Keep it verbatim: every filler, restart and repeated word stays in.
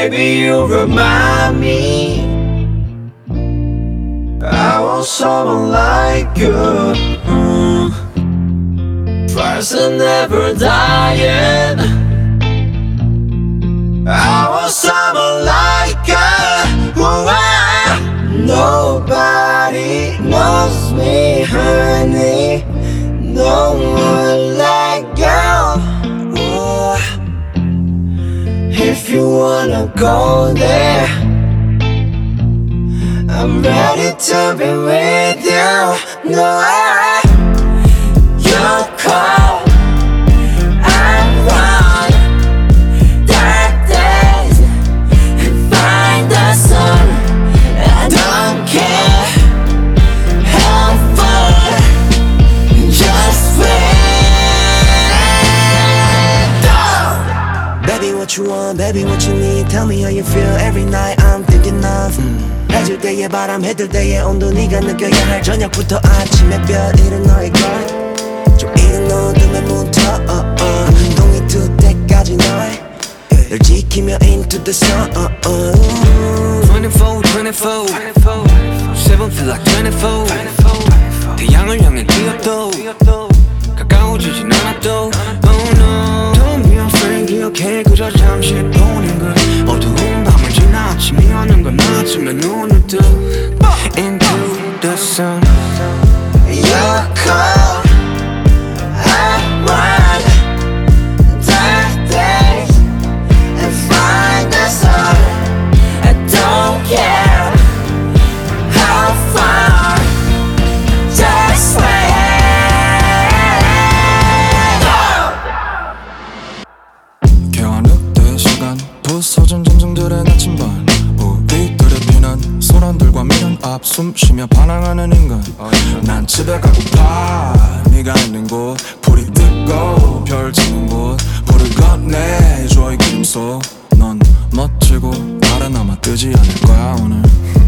Baby, you remind me I want someone like you. mm. Fires are never dying. I want someone like you. Ooh, ah. Nobody knows me, honey. No one like you. Ooh. If you wanna go there, I'm ready to be with you. No, I, you're cold. I run dark days and find the sun. I don't care how far, just wait. Baby, what you want, baby, what you need. Tell me how you feel every night. I'm thinking of mm. 해질 때의 바람, 해들 때의 온도. 네가 느껴야 할 저녁부터 아침의 별. 이른 너의 걸 좀 이른 어둠에 묻어 uh, uh. 동이 뜰 때까지 널 지키며 into the sun uh, uh. twenty-four, twenty-four seven feel like twenty-four 태양을 향해 뛰어도 가까워지진 않아도 Oh no Don't be afraid 기억해 그저 잠시 보는 걸 어두운 밤을 지나 아침이 오는 건 아침에 눈을 뜨 Into the sun You're cold. I run dark days and find the sun. I don't care how far, just wait. 개화 늑대 시간 부서진 짐승들의 나침반 우리들의 피난 소란들과 미련 앞 숨쉬며 반항하는 인간 난 집에 가고파 네가 있는 곳 불이 뜨고 별 지는 곳 불을 건네줘 이 기름 속 넌 멋지고 달에 남아 뜨지 않을 거야 오늘